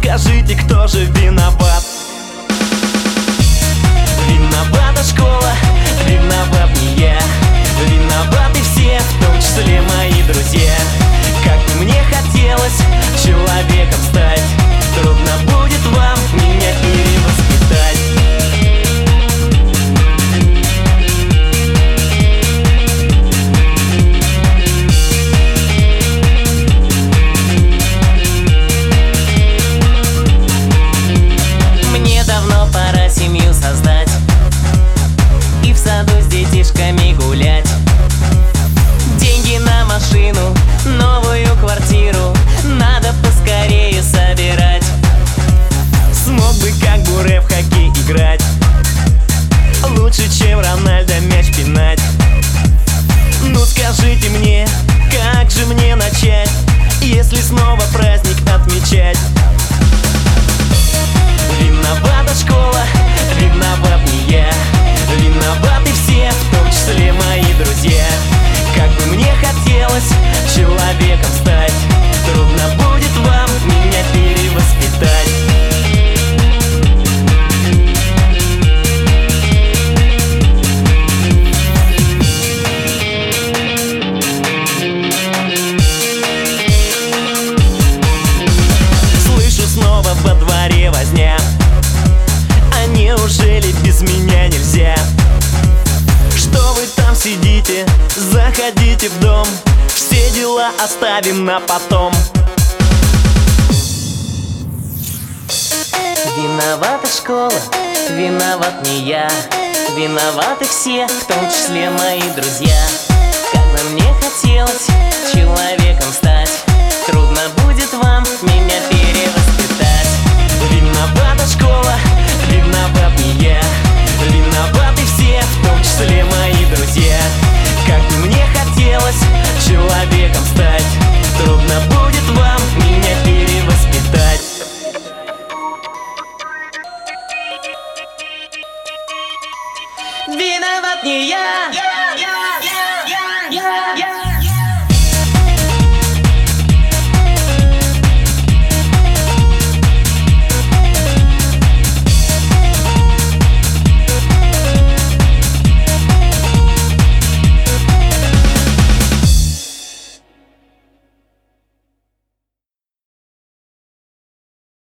скажите, кто же виноват? Виновата школа, виноват не я. Виноваты все, в том числе мои друзья. Как бы мне хотелось человеком стать, трудно будет вам меня перевоспитать. Мне давно пора семью создать и в саду с детишками гулять. Деньги на машину, новую квартиру надо поскорее собирать. Смог бы как Буре в хоккей играть, лучше, чем Рональдо мяч пинать. Ну скажите мне, как же мне начать, если снова праздник отмечать? Виновата школа, виноват не я. Виноваты все, в том числе мои друзья. Как бы мне хотелось человеком стать, трудно будет вам меня перевоспитать. Слышу снова во дворе возня, а неужели без меня нельзя? Что вы там сидите? Заходите в дом, все дела оставим на потом. Виновата школа, виноват не я. Виноваты все, в том числе мои друзья. Как бы мне хотелось человеком стать, трудно будет вам меня перевоспитать. Виновата школа, виноват не я. Виноваты все, в том числе мои друзья. Как бы мне хотелось человеком стать, трудно будет вам меня перевоспитать. Виноват не я.